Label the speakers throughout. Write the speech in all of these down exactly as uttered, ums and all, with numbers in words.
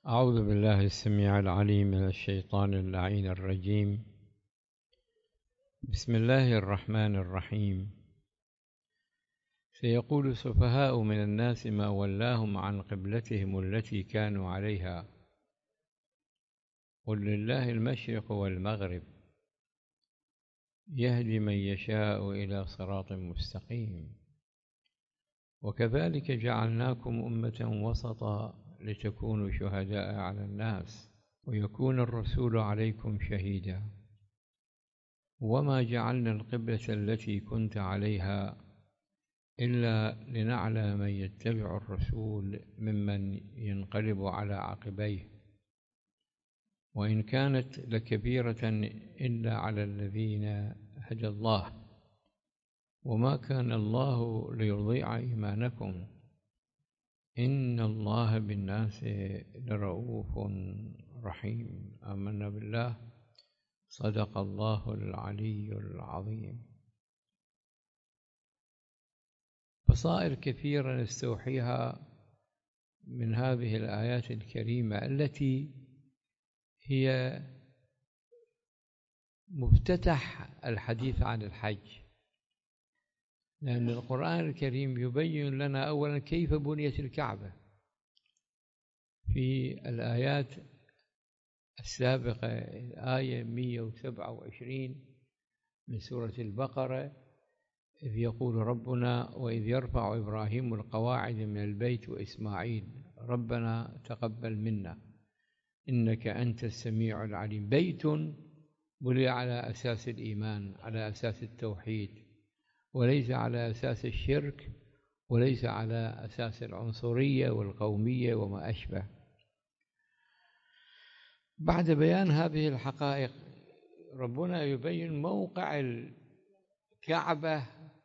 Speaker 1: أعوذ بالله السميع العليم من الشيطان اللعين الرجيم. بسم الله الرحمن الرحيم. سيقول السفهاء من الناس ما ولاهم عن قبلتهم التي كانوا عليها قل لله المشرق والمغرب يهدي من يشاء إلى صراط مستقيم وكذلك جعلناكم أمة وسطا لتكونوا شهداء على الناس ويكون الرسول عليكم شهيدا وما جعلنا القبلة التي كنت عليها إلا لنعلم من يتبع الرسول ممن ينقلب على عقبيه وإن كانت لكبيرة إلا على الذين هدى الله وما كان الله ليضيع إيمانكم إن الله بالناس لرؤوف رحيم. آمنا بالله. صدق الله العلي العظيم. بصائر كثيرة نستوحيها من هذه الآيات الكريمة التي هي مفتتح الحديث عن الحج، لأن القرآن الكريم يبين لنا أولا كيف بنيت الكعبة. في الآيات السابقة الآية مئة وسبعة وعشرين من سورة البقرة إذ يقول ربنا وإذ يرفع إبراهيم القواعد من البيت وإسماعيل ربنا تقبل منا إنك أنت السميع العليم. بيت بني على أساس الإيمان، على أساس التوحيد، وليس على أساس الشرك، وليس على أساس العنصرية والقومية وما أشبه. بعد بيان هذه الحقائق ربنا يبين موقع الكعبة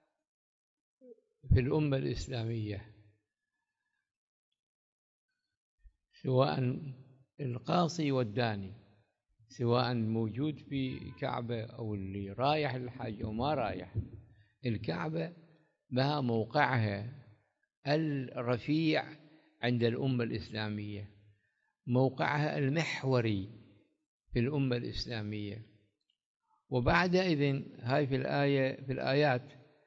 Speaker 1: في الأمة الإسلامية، سواء القاصي والداني، سواء موجود في كعبة أو اللي رايح الحج أو ما رايح. الكعبة لها موقعها الرفيع عند الأمة الإسلامية، موقعها المحوري في الأمة الإسلامية. وبعد إذن هاي في الآية في الآيات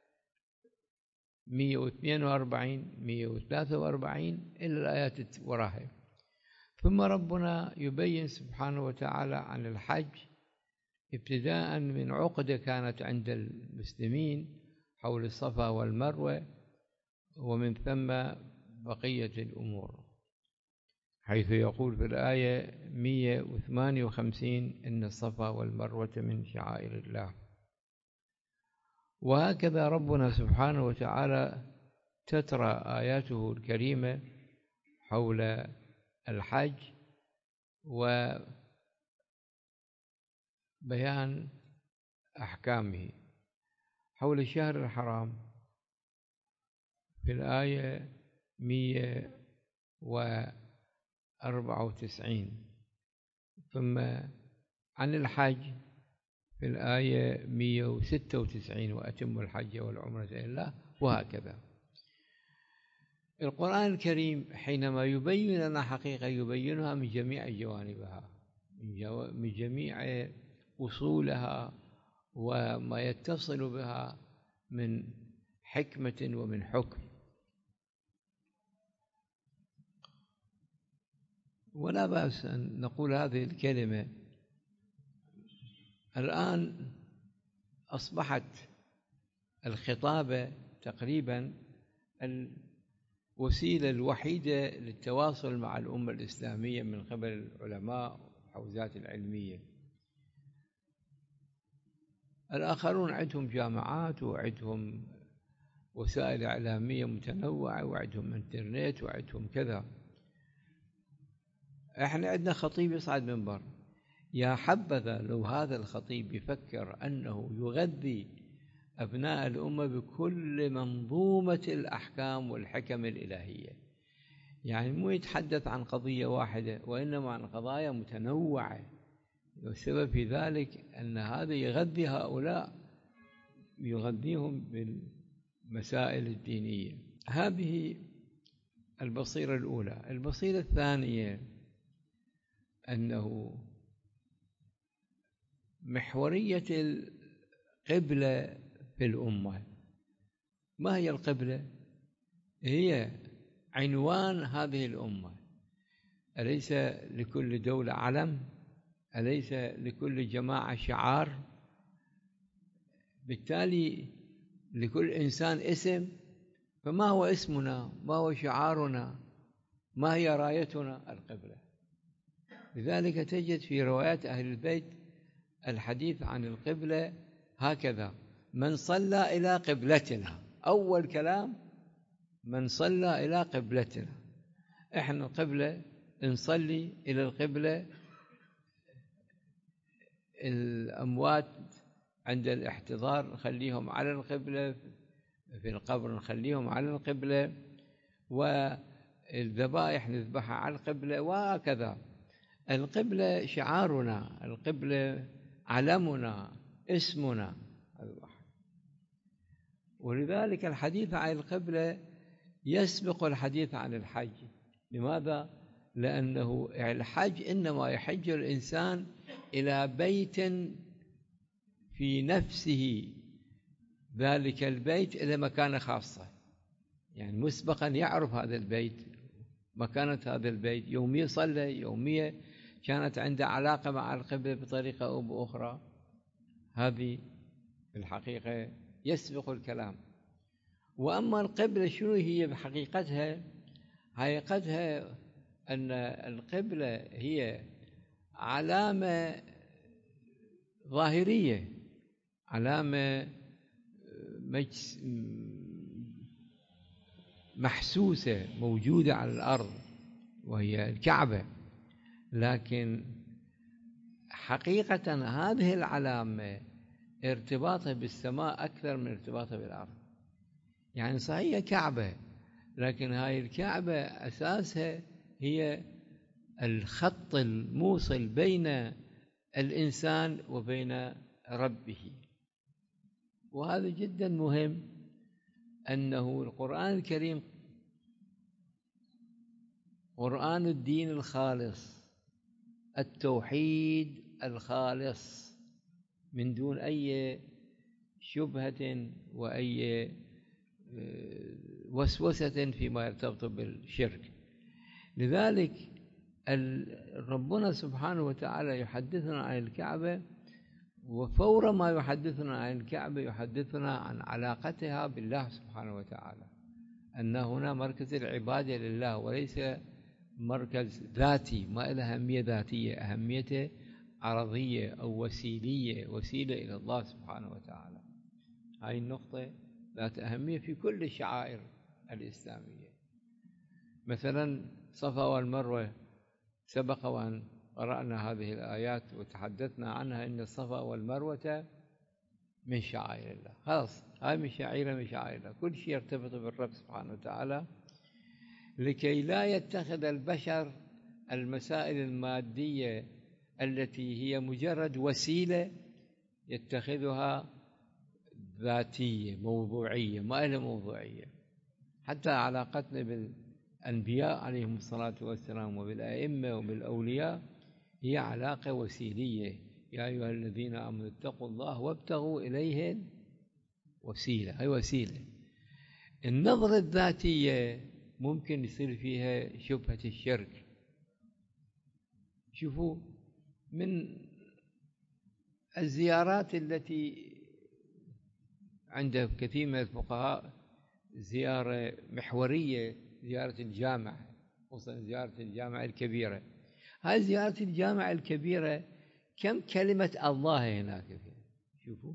Speaker 1: مئة واثنين وأربعين مئة وثلاثة وأربعين إلى الآيات وراها. ثم ربنا يبين سبحانه وتعالى عن الحج ابتداء من عقدة كانت عند المسلمين حول الصفا والمروة، ومن ثم بقية الأمور، حيث يقول في الآية مئة وثمانية وخمسين إن الصفا والمروة من شعائر الله. وهكذا ربنا سبحانه وتعالى تترى آياته الكريمة حول الحج وبيان أحكامه. حول الشهر الحرام في الآية مئة وأربعة وتسعين، ثم عن الحج في الآية مئة وستة وتسعين وأتم الحج والعمرة لله. وهكذا القرآن الكريم حينما يبين لنا حقيقة يبينها من جميع جوانبها، من جميع أصولها وما يتصل بها من حكمة ومن حكم. ولا بأس أن نقول هذه الكلمة. الآن أصبحت الخطابة تقريبا الوسيلة الوحيدة للتواصل مع الأمة الإسلامية من قبل العلماء والحوزات العلمية. الآخرون عندهم جامعات وعندهم وسائل إعلامية متنوعة وعندهم انترنت وعندهم كذا. احنا عندنا خطيب يصعد منبر، يا حبذا لو هذا الخطيب يفكر أنه يغذي أبناء الأمة بكل منظومة الأحكام والحكم الإلهية، يعني مو يتحدث عن قضية واحدة وإنما عن قضايا متنوعة. والسبب في ذلك أن هذا يغذي هؤلاء، يغذيهم بالمسائل الدينية. هذه البصيرة الأولى. البصيرة الثانية أنه محورية القبلة في الأمة. ما هي القبلة؟ هي عنوان هذه الأمة. أليس لكل دولة علم؟ أليس لكل جماعة شعار؟ بالتالي لكل إنسان اسم. فما هو اسمنا؟ ما هو شعارنا؟ ما هي رايتنا؟ القبلة. لذلك تجد في روايات أهل البيت الحديث عن القبلة هكذا: من صلى إلى قبلتنا. أول كلام: من صلى إلى قبلتنا. إحنا القبلة نصلي إلى القبلة. الأموات عند الاحتضار نخليهم على القبلة، في القبر نخليهم على القبلة، والذبائح نذبحها على القبلة، وهكذا. القبلة شعارنا، القبلة علمنا، اسمنا. ولذلك الحديث عن القبلة يسبق الحديث عن الحج. لماذا؟ لأنه الحج إنما يحج الإنسان إلى بيت في نفسه، ذلك البيت إلى مكانة خاصة، يعني مسبقا يعرف هذا البيت، مكانة هذا البيت، يومية صلى، يومية كانت عنده علاقة مع القبلة بطريقة أو بأخرى. هذه في الحقيقة يسبق الكلام. وأما القبلة شنو هي بحقيقتها؟ حقيقتها أن القبلة هي علامة ظاهرية، علامة محسوسة موجودة على الأرض، وهي الكعبة. لكن حقيقة هذه العلامة ارتباطها بالسماء أكثر من ارتباطها بالأرض. يعني صحيح كعبة، لكن هاي الكعبة أساسها هي الخط الموصل بين الإنسان وبين ربه. وهذا جدا مهم، أنه القرآن الكريم قرآن الدين الخالص، التوحيد الخالص، من دون أي شبهة وأي وسوسة فيما يرتبط بالشرك. لذلك ربنا سبحانه وتعالى يحدثنا عن الكعبة، وفور ما يحدثنا عن الكعبة يحدثنا عن علاقتها بالله سبحانه وتعالى، أن هنا مركز العبادة لله وليس مركز ذاتي، ما له أهمية ذاتية، أهميته عرضية أو وسيلية، وسيلة إلى الله سبحانه وتعالى. هذه النقطة ذات أهمية في كل الشعائر الإسلامية. مثلا صفا والمروة، سبق وأن قرأنا هذه الآيات وتحدثنا عنها، إن الصفا والمروة من شعائر الله. خلاص، هاي من شعيرة من شعائر الله. كل شيء يرتبط بالرب سبحانه وتعالى، لكي لا يتخذ البشر المسائل المادية التي هي مجرد وسيلة يتخذها ذاتية موضوعية، ما لها موضوعية. حتى علاقتنا بالأنبياء عليهم الصلاة والسلام وبالأئمة وبالأولياء هي علاقة وسيلية. يا أيها الذين آمنوا اتقوا الله وابتغوا إليه وسيلة، هي وسيلة. النظرة الذاتية ممكن يصير فيها شبهة الشرك. شوفوا من الزيارات التي عند كثير من الفقهاء زيارة محورية، زيارة الجامع، خصوصا زيارة الجامع الكبيرة. هذه زيارة الجامع الكبيرة كم كلمة الله هناك فيها، شوفوا،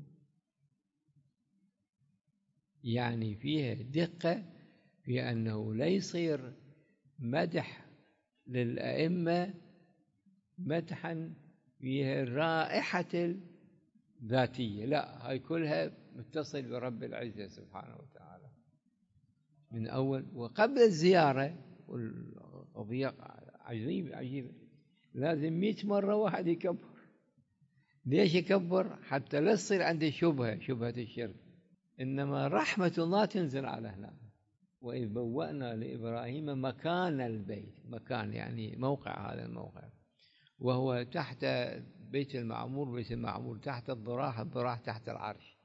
Speaker 1: يعني فيها دقة في أنه لا يصير مدح للأئمة مدحا فيها رائحة الذاتية، لا، هاي كلها متصل برب العزة سبحانه وتعالى من أول وقبل الزيارة. والقضية عجيبة عجيبة، لازم مئة مرة واحد يكبر. ليش يكبر؟ حتى لا تصير عنده شبهة، شبهة الشرك. إنما رحمة الله تنزل على هنا. وإذ بوأنا لإبراهيم مكان البيت، مكان يعني موقع، هذا الموقع. وهو تحت بيت المعمور، بيت المعمور تحت الضراح، الضراح تحت العرش.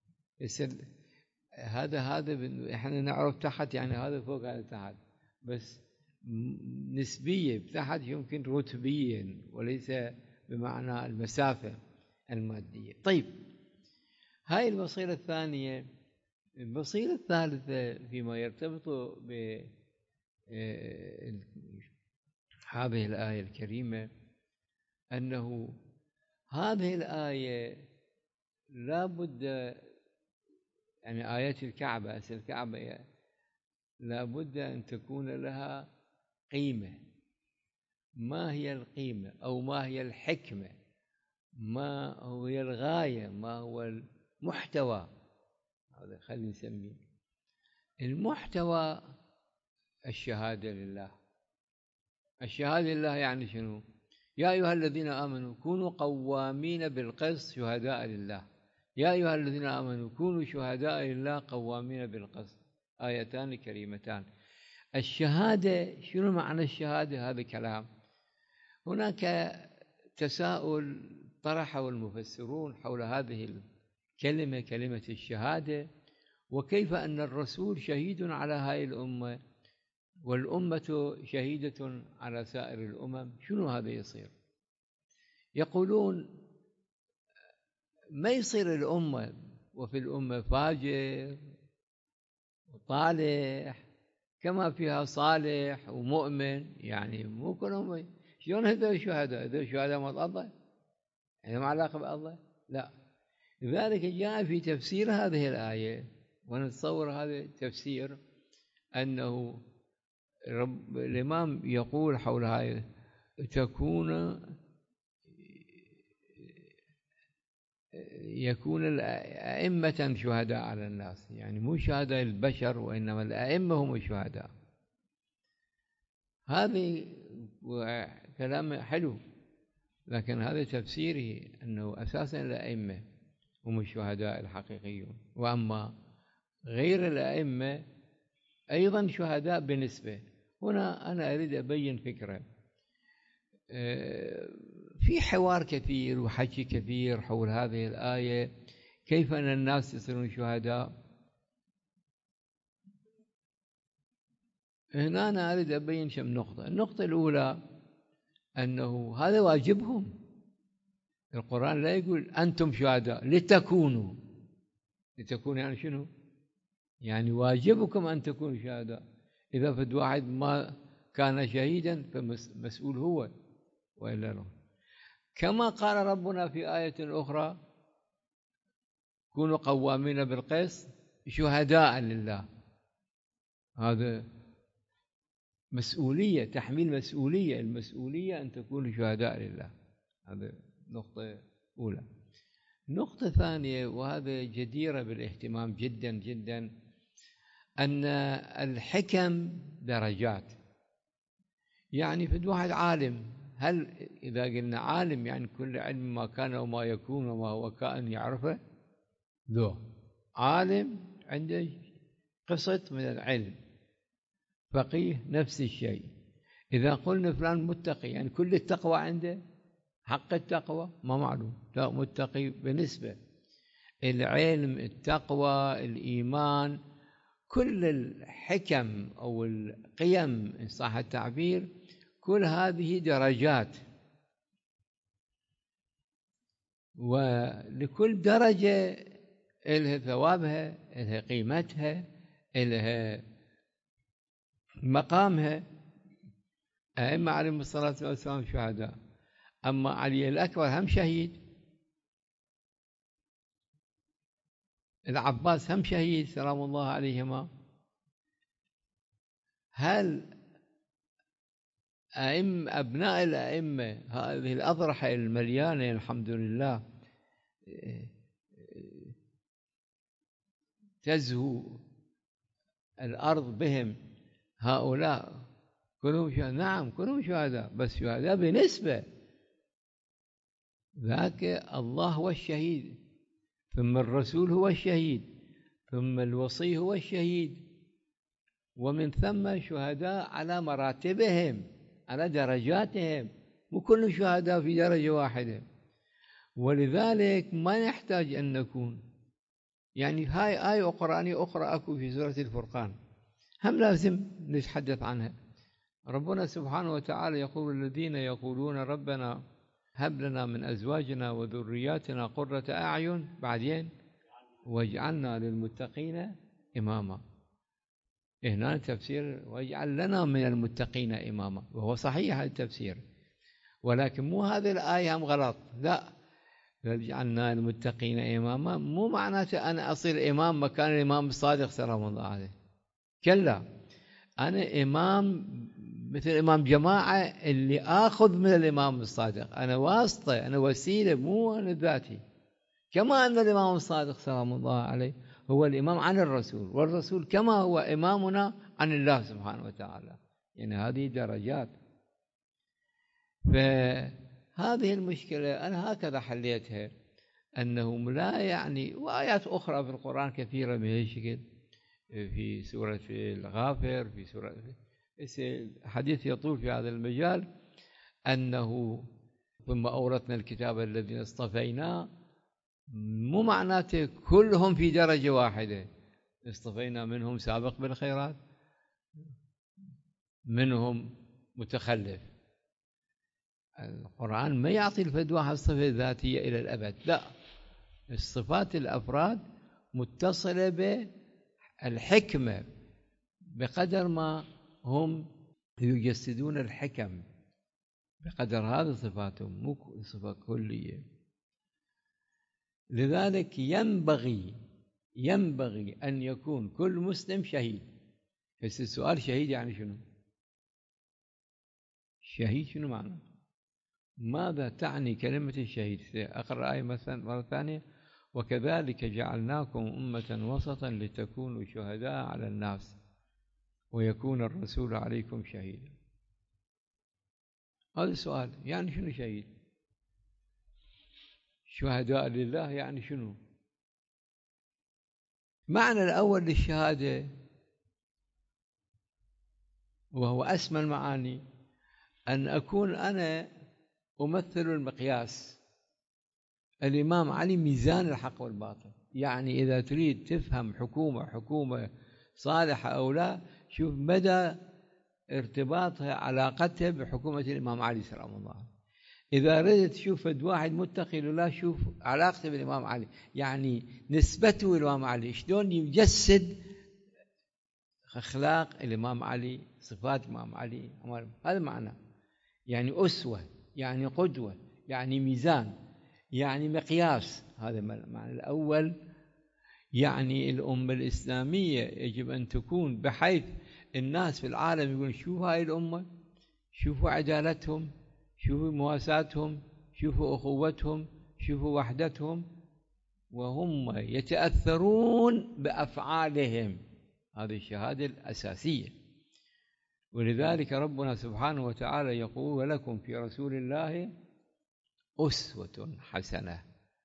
Speaker 1: هذا هذا احنا نعرف تحت يعني هذا فوق هذا تحت، بس نسبيا تحت يمكن رتبيا وليس بمعنى المسافة المادية. طيب، هاي البصيرة الثانية. البصيرة الثالثة فيما يرتبط ب هذه الآية الكريمة أنه هذه الآية لا بد، يعني آيات الكعبة، أسل الكعبة لا بد أن تكون لها قيمة. ما هي القيمة أو ما هي الحكمة؟ ما هي الغاية؟ ما هو المحتوى؟ هذا خلينا نسميه المحتوى. الشهادة لله. الشهادة لله يعني شنو؟ يا أيها الذين آمنوا كونوا قوامين بالقسط شهداء لله. يا أيها الذين آمنوا كونوا شهداء لله قوامين بالقسط. آيتان كريمتان. الشهادة، شنو معنى الشهادة؟ هذا كلام. هناك تساؤل طرحه المفسرون حول هذه الكلمة، كلمة الشهادة، وكيف أن الرسول شهيد على هذه الأمة والأمة شهيدة على سائر الأمم. شنو هذا يصير؟ يقولون ما يصير الأمة وفي الأمة فاجر وطالح كما فيها صالح ومؤمن، يعني مو كلهم. شلون هذول شهداء؟ هذول شهداء مال الله، يعني ما علاقة بالله؟ لا. لذلك جاء في تفسير هذه الآية، ونتصور هذا التفسير أنه رب الإمام يقول حول هذه تكون يكون الأئمة شهداء على الناس، يعني مو شهداء البشر وإنما الأئمة هم الشهداء. هذا كلام حلو، لكن هذا تفسيره أنه أساسا الأئمة هم الشهداء الحقيقيون، وأما غير الأئمة أيضا شهداء بنسبة. هنا أنا أريد أبين فكرة. في حوار كثير وحكي كثير حول هذه الآية، كيف أن الناس يصيرون شهداء. هنا أنا أريد أبين كم نقطة. النقطة الأولى أنه هذا واجبهم. القرآن لا يقول أنتم شهداء لتكونوا. لتكونوا يعني شنو؟ يعني واجبكم أن تكونوا شهداء. إذا فد واحد ما كان شهيدا فمسؤول هو وإلا لا. كما قال ربنا في آية أخرى كونوا قوامين بالقسط شهداء لله. هذا مسؤولية، تحميل مسؤولية. المسؤولية أن تكونوا شهداء لله. هذا نقطة أولى. نقطة ثانية، وهذا جديرة بالاهتمام جدا جدا، أن الحكم درجات. يعني في واحد عالم، هل إذا قلنا عالم يعني كل علم ما كان وما يكون وما هو كائن يعرفه؟ لا. عالم عنده قسط من العلم. فقيه نفس الشيء. إذا قلنا فلان متقي يعني كل التقوى عنده؟ حق التقوى ما معلوم. لا، متقي بنسبة. العلم، التقوى، الإيمان، كل الحكم أو القيم إن صح التعبير، كل هذه درجات، ولكل درجة إلها ثوابها، إلها قيمتها، إلها مقامها. أئمة عليهم الصلاة والسلام شهداء. أما علي الأكبر هم شهيد، العباس هم شهيد سلام الله عليهما. هل أئم أبناء الأئمة هذه الأضرحة المليانة الحمد لله تزهو الأرض بهم، هؤلاء كلهم شهداء؟ نعم كلهم شهداء، بس شهداء بنسبة. ذاك الله هو الشهيد، ثم الرسول هو الشهيد، ثم الوصي هو الشهيد، ومن ثم شهداء على مراتبهم، على درجاتهم. مو كل شهداء في درجة واحدة، ولذلك ما نحتاج أن نكون يعني هاي آية قرآنية أخرى أكو في سورة الفرقان هم لازم نتحدث عنها. ربنا سبحانه وتعالى يقول الذين يقولون ربنا هب لنا من أزواجنا وذرياتنا قرة أعين بعدين واجعلنا للمتقين إماما. هنا تفسير واجعل لنا من المتقين إماما، وهو صحيح هذا التفسير، ولكن مو هذه الآية هم غلط. لا، واجعلنا للمتقين إماما مو معناته أنا أصير إمام مكان الإمام الصادق سلام الله عليه، كلا، أنا إمام مثل إمام جماعة اللي آخذ من الإمام الصادق، أنا واسطة، أنا وسيلة، مو أنا ذاتي. كما أن الإمام الصادق سلام الله عليه هو الإمام عن الرسول، والرسول كما هو إمامنا عن الله سبحانه وتعالى، يعني هذه درجات. فهذه المشكلة أنا هكذا حليتها، أنهم لا يعني، وآيات أخرى في القرآن كثيرة بهذا الشكل، في سورة الغافر، في سورة حديث يطول في هذا المجال، أنه ثم أورثنا الكتاب الذين اصطفينا، مو معناته كلهم في درجة واحدة، اصطفينا منهم سابق بالخيرات، منهم متخلف. القرآن ما يعطي الفد واحد صفة ذاتية إلى الأبد، لا، الصفات الأفراد متصلة بالحكمة بقدر ما هم يجسدون الحكم، بقدر هذه صفاتهم، مو صفة كلية. لذلك ينبغي ينبغي أن يكون كل مسلم شهيد. بس السؤال شهيد يعني شنو؟ شهيد شنو معنى؟ ماذا تعني كلمة الشهيد؟ أقرأ آية مثلا مرة ثانية: وكذلك جعلناكم أمة وسطا لتكونوا شهداء على الناس ويكون الرسول عليكم شهيدا. هذا السؤال، يعني شنو شهيد؟ شهداء لله يعني شنو؟ معنى الأول للشهادة وهو أسمى المعاني أن أكون أنا أمثل المقياس. الإمام علي ميزان الحق والباطل، يعني إذا تريد تفهم حكومة حكومة صالحة أو لا، شوف مدى ارتباطها علاقتها بحكومة الإمام علي سلام الله عليه. إذا ردت تشوف واحد متقي ولا، شوف علاقته بالإمام علي، يعني نسبته للإمام علي، شلون يجسد أخلاق الإمام علي، صفات الإمام علي. هذا معنى، يعني أسوة، يعني قدوة، يعني ميزان، يعني مقياس. هذا المعنى الأول. يعني الأمة الإسلامية يجب أن تكون بحيث الناس في العالم يقولون شوفوا هاي الأمة، شوفوا عدالتهم، شوفوا مواساتهم، شوفوا أخوتهم، شوفوا وحدتهم، وهم يتأثرون بأفعالهم. هذه الشهادة الأساسية. ولذلك ربنا سبحانه وتعالى يقول: ولكم في رسول الله أسوة حسنة.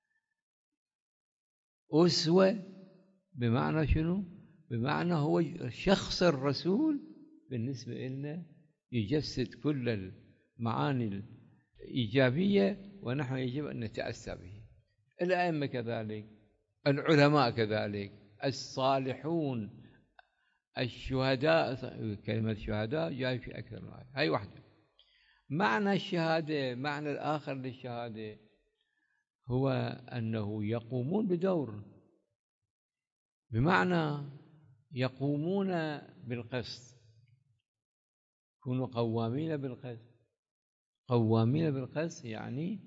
Speaker 1: أسوة بمعنى شنو؟ بمعنى هو شخص الرسول بالنسبة لنا يجسد كل المعاني الإيجابية، ونحن يجب أن نتأسى به. الأئمة كذلك، العلماء كذلك، الصالحون، الشهداء. كلمة شهداء جاي في أكثر من آية، هاي واحدة. معنى الشهادة، معنى الآخر للشهادة هو أنه يقومون بدور، بمعنى يقومون بالقسط، يكونوا قوامين بالقسط. قوامين بالقسط يعني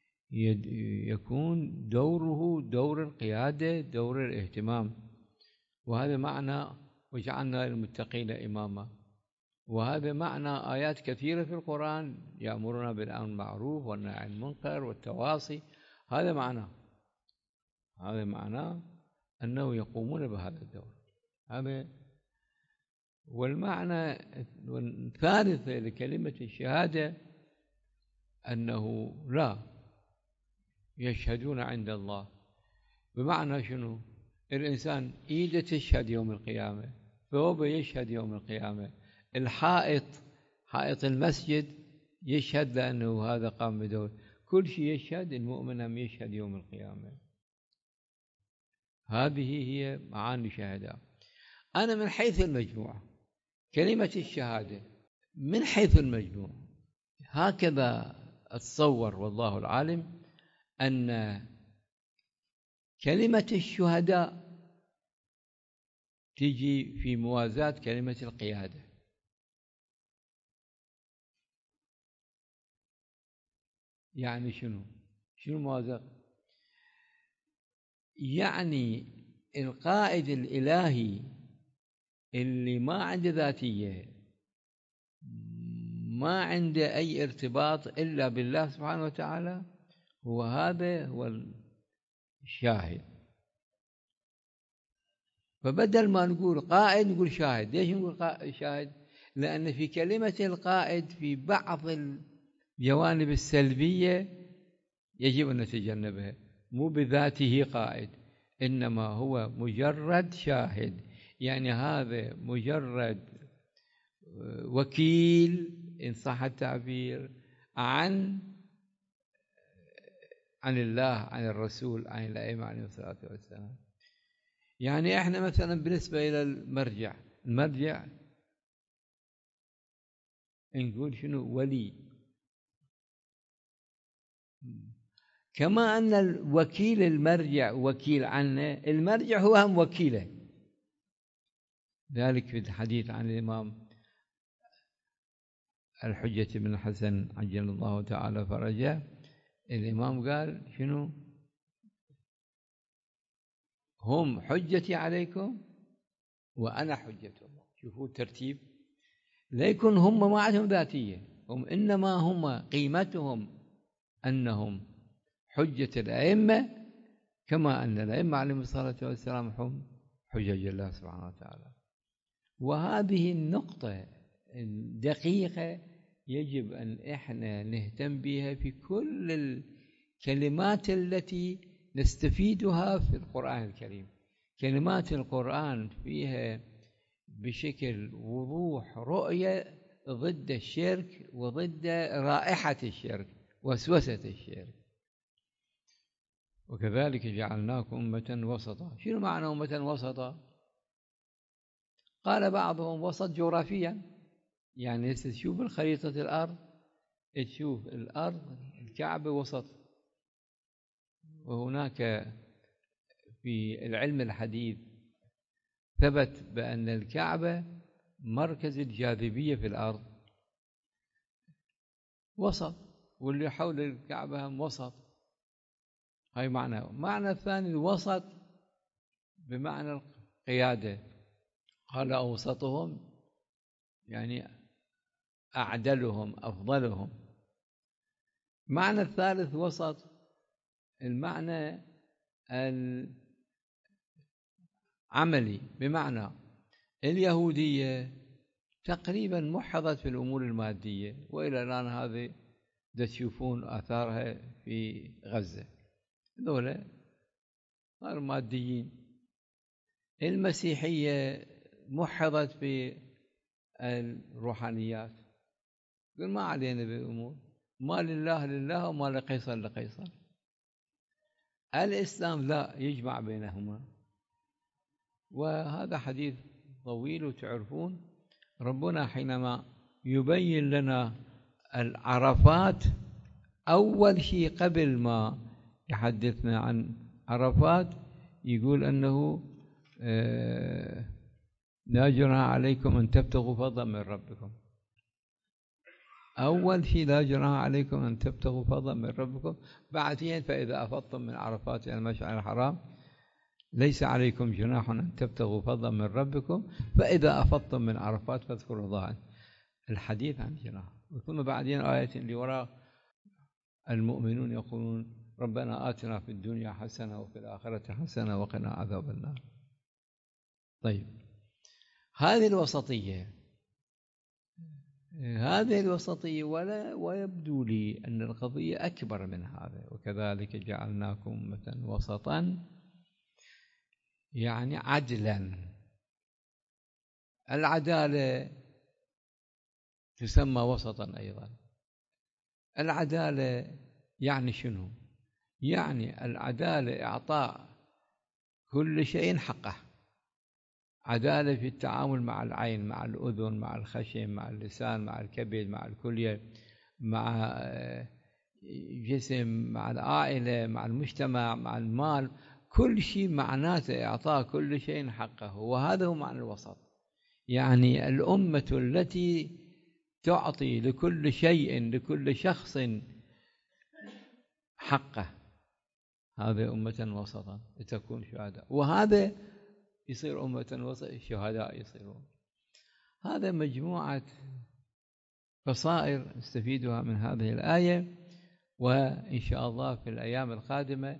Speaker 1: يكون دوره دور القيادة، دور الاهتمام. وهذا معنى وجعلنا للمتقين إماما. وهذا معنى آيات كثيرة في القرآن، يأمرنا بالأمر بالمعروف والنهي عن المنكر والتواصي. هذا معنى هذا معنى أنه يقومون بهذا الدور. هذا. والمعنى الثالث لكلمة الشهادة أنه لا يشهدون عند الله. بمعنى شنو؟ الإنسان إيده تشهد يوم القيامة، ثوبه يشهد يوم القيامة، الحائط، حائط المسجد يشهد لأنه هذا قام بدور، كل شيء يشهد، المؤمن هم يشهد يوم القيامة. هذه هي معاني الشهادة. أنا من حيث المجموع كلمة الشهادة من حيث المجموع هكذا أتصور والله العالم أن كلمة الشهداء تجي في موازاة كلمة القيادة. يعني شنو؟ شنو موازاة؟ يعني القائد الإلهي اللي ما عنده ذاتية، ما عنده أي ارتباط إلا بالله سبحانه وتعالى، هو هذا هو الشاهد. فبدل ما نقول قائد نقول شاهد. ليش نقول شاهد؟ لأن في كلمة القائد في بعض الجوانب السلبية يجب أن نتجنبها. مو بذاته قائد، إنما هو مجرد شاهد، يعني هذا مجرد وكيل إن صح التعبير عن عن الله، عن الرسول، عن الأئمة عليهم الصلاة والسلام. يعني احنا مثلا بالنسبة إلى المرجع، المرجع نقول شنو؟ ولي. كما أن الوكيل المرجع وكيل عنه، المرجع هو هم وكيله. ذلك في الحديث عن الإمام الحجة بن الحسن عجل الله تعالى فرجه، الإمام قال شنو؟ هم حجتي عليكم وأنا حجة الله. شوفوا الترتيب، لا يكون هم ما عندهم ذاتية، هم إنما هم قيمتهم أنهم حجة الأئمة، كما أن الأئمة عليهم الصلاة والسلام هم حجج الله سبحانه وتعالى. وهذه النقطة الدقيقة يجب أن إحنا نهتم بها في كل الكلمات التي نستفيدها في القرآن الكريم. كلمات القرآن فيها بشكل وضوح رؤية ضد الشرك وضد رائحة الشرك، وسوسة الشرك. وكذلك جعلناكم أمة وسطا. شنو معنى أمة وسطا؟ قال بعضهم وسط جغرافيا، يعني تشوف الخريطة الأرض، تشوف الأرض الكعبة وسط. وهناك في العلم الحديث ثبت بأن الكعبة مركز الجاذبية في الأرض وسط، واللي حول الكعبة هم وسط. هاي معنى. معنى الثاني الوسط بمعنى القيادة، قال أوسطهم يعني أعدلهم أفضلهم. معنى الثالث وسط المعنى العملي، بمعنى اليهودية تقريبا موحظت في الأمور المادية، وإلى الآن هذه تشوفون آثارها في غزة، ذولا غير ماديين. المسيحية موحظت في الروحانيات، يقول ما علينا بالأمور، ما لله لله وما لقيصر لقيصر. الإسلام لا، يجمع بينهما. وهذا حديث طويل، وتعرفون ربنا حينما يبين لنا العرفات، أول شيء قبل ما يحدثنا عن عرفات يقول أنه لا جناح عليكم أن تبتغوا فضلا من ربكم. أول شيء لا جناح عليكم أن تبتغوا فضلا من ربكم. بعدين فإذا أفضتم من عرفات إلى المشعر الحرام ليس عليكم جناح أن تبتغوا فضلا من ربكم، فإذا أفضتم من عرفات فاذكروا الله. الحديث عن الجناح. ثم بعدين آية اللي وراء المؤمنون يقولون ربنا آتنا في الدنيا حسنة وفي الآخرة حسنة وقنا عذاب النار. طيب، هذه الوسطية، هذه الوسطية ولا ويبدو لي أن القضية أكبر من هذا. وكذلك جعلناكم أمة وسطا، يعني عدلا. العدالة تسمى وسطا أيضا، العدالة يعني شنو؟ يعني العدالة إعطاء كل شيء حقه، عدالة في التعامل مع العين، مع الأذن، مع الخشم، مع اللسان، مع الكبد، مع الكلية، مع جسم، مع العائلة، مع المجتمع، مع المال، كل شيء معناته إعطاء كل شيء حقه. وهذا هو معنى الوسط، يعني الأمة التي تعطي لكل شيء لكل شخص حقه، هذه أمة وسطا لتكون شهداء، وهذا يصير أمة وسط، الشهداء يصيرون. هذا مجموعة بصائر نستفيدها من هذه الآية، وإن شاء الله في الأيام القادمة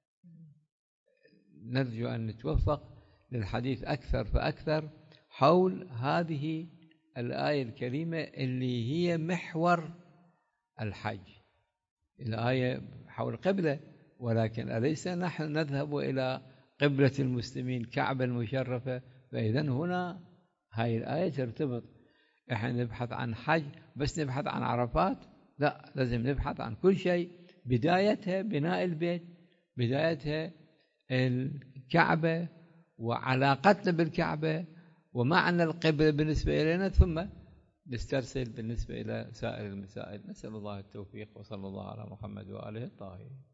Speaker 1: نرجو أن نتوفق للحديث أكثر فأكثر حول هذه الآية الكريمة اللي هي محور الحج. الآية حول قبلة، ولكن أليس نحن نذهب إلى قبلة المسلمين كعبة المشرفة؟ فإذا هنا هاي الآية ترتبط. إحنا نبحث عن حج بس نبحث عن عرفات؟ لا، لازم نبحث عن كل شيء. بدايتها بناء البيت، بدايتها الكعبة وعلاقتنا بالكعبة ومعنى القبلة بالنسبة إلينا، ثم نسترسل بالنسبة إلى سائر المسائل. نسأل الله التوفيق، وصلى الله على محمد وآله الطاهرين.